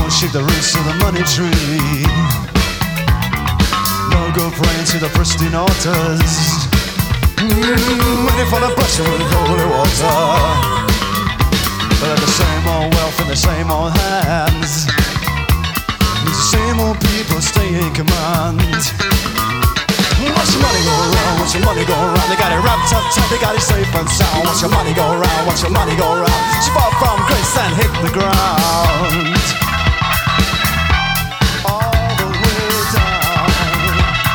shake the roots of the money tree. No go praying to the pristine altars. Waiting for the blessing with holy water. But the same old wealth in the same old hands. The same old people stay in command. Watch your money go round, watch your money go round. They got it wrapped up tight, they got it safe and sound. Watch your money go round, watch your money go round. She fell from grace and hit the ground. All the way down.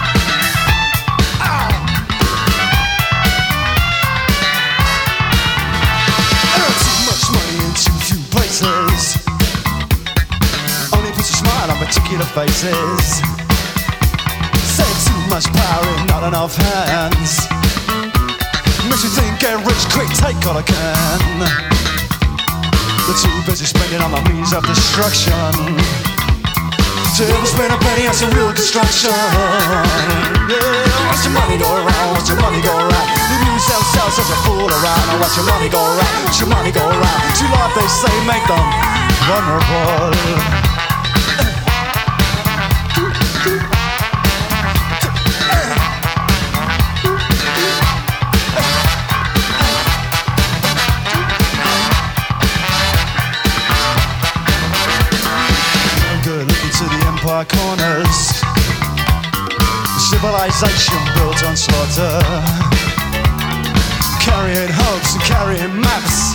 Earn too much money in too few places. Only puts a smile on particular faces. Save too much power in not enough hands. Makes you think get rich quick, take all I can. They're too busy spending on the means of destruction. To ever spend a penny on some real destruction. Yeah, watch your money go around, watch your money go around. They lose themselves as a fool around. And watch your money go around, watch your money go around. Too life they say make them vulnerable. Corners, civilization built on slaughter, carrying hopes and carrying maps.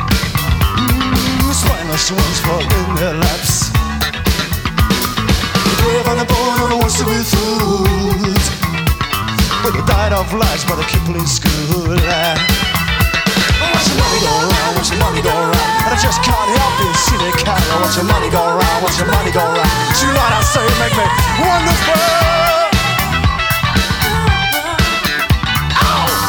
Spineless ones fall in their laps. The brave and the born are the ones to be fooled, but they died of lies by the Kipling school. Watch your money go round, watch your money go round. And I just can't help it, see the cat. Watch your money go round, watch your money go round. Too light I say make me wonderful. Ow!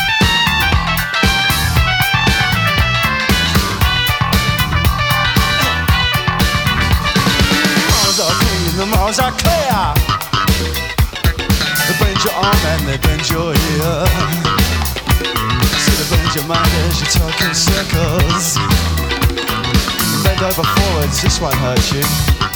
Mars are clean, the Mars are clear. They bend your arm and they bend your ear. They bend your mind as you talk in circles. Bend over forwards, this won't hurt you.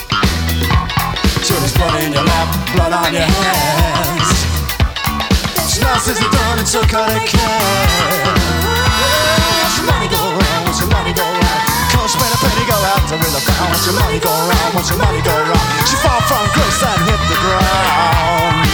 So there's blood in your lap, blood on your hands. Smells as you're done and took out a can. Watch your money go round, watch your money go round. Can't spend a penny, go out to win the ground. Watch your money go round, watch your money go round. She fall from grace and hit the ground.